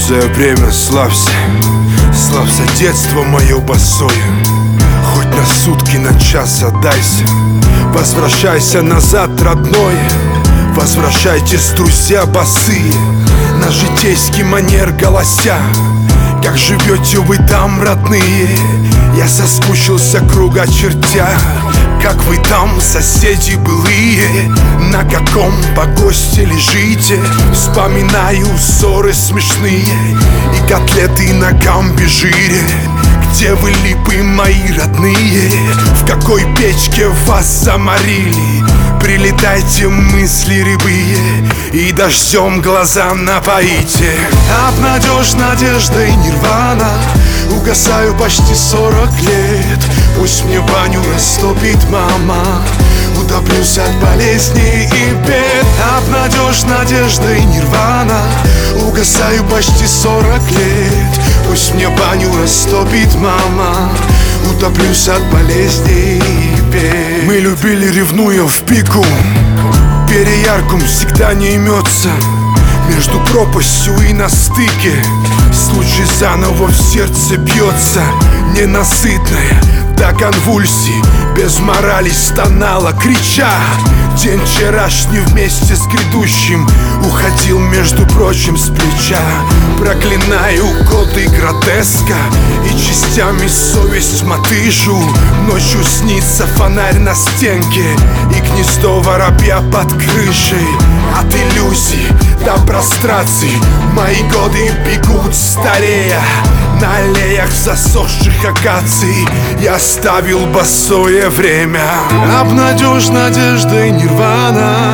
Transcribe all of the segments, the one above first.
Босое время, славься, славься детство мое босое. Хоть на сутки, на час отдайся. Возвращайся назад, родное. Возвращайтесь, друзья босые, на житейский манер голося. Как живете вы там, родные? Я соскучился круга чертя. Как вы там, соседи былые? На каком погосте лежите? Вспоминаю ссоры смешные и котлеты на гамбе-жире. Где вы, липы мои родные? В какой печке вас заморили? Прилетайте, мысли рябые, и дождем глаза напоите. Обнадежь надеждой нирвана. Угасаю почти 40 лет. Пусть мне баню растопит мама. Утоплюсь от болезней и бед. Обнадежь надеждой нирвана. Угасаю почти 40 лет. Пусть мне баню растопит мама. Утоплюсь от болезней и бед. Мы любили, ревнуя в пику. Переярком всегда не имется. Между пропастью и на стыке случай заново в сердце бьется. Ненасытная до конвульсий, без морали стонала, крича. День вчерашний вместе с грядущим уходил, между прочим, с плеча. Проклинаю годы гротеска и частями совесть мотыжу. Ночью снится фонарь на стенке и гнездо воробья под крышей. От иллюзий до простраций мои годы бегут, старея. На аллеях засохших акаций я оставил босое время. Обнадежь надеждой нирвана.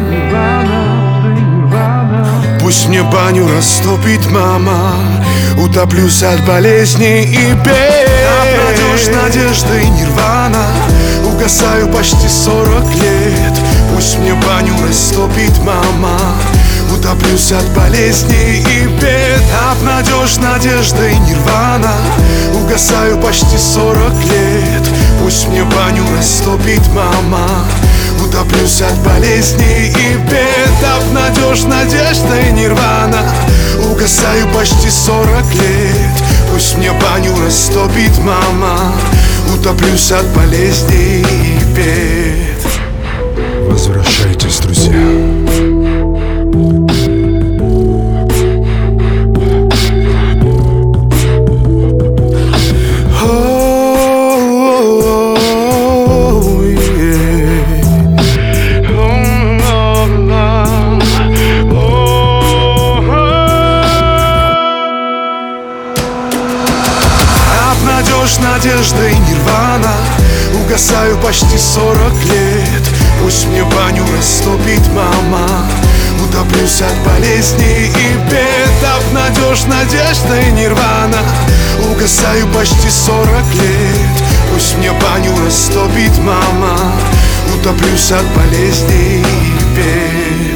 Пусть мне баню растопит мама. Утоплюсь от болезней и бед. Обнадежь надеждой нирвана. Угасаю почти 40 лет. Пусть мне баню растопит мама. Утоплюсь от болезней и бед. Обнадежь надеждой нирвана. Угасаю почти 40 лет. Пусть мне баню растопит мама. Утоплюсь от болезней и бед. Обнадежь надеждой нирвана. Угасаю почти 40 лет. Пусть мне баню растопит мама. Утоплюсь от болезней и бед. Возвращайтесь, друзья. Обнадежь надеждой нирвана. Угасаю почти 40 лет. Пусть мне баню растопит мама. Утоплюсь от болезней и бед. Обнадежь надеждой нирвана. Угасаю почти 40 лет. Пусть мне баню растопит мама. Утоплюсь от болезней и бед.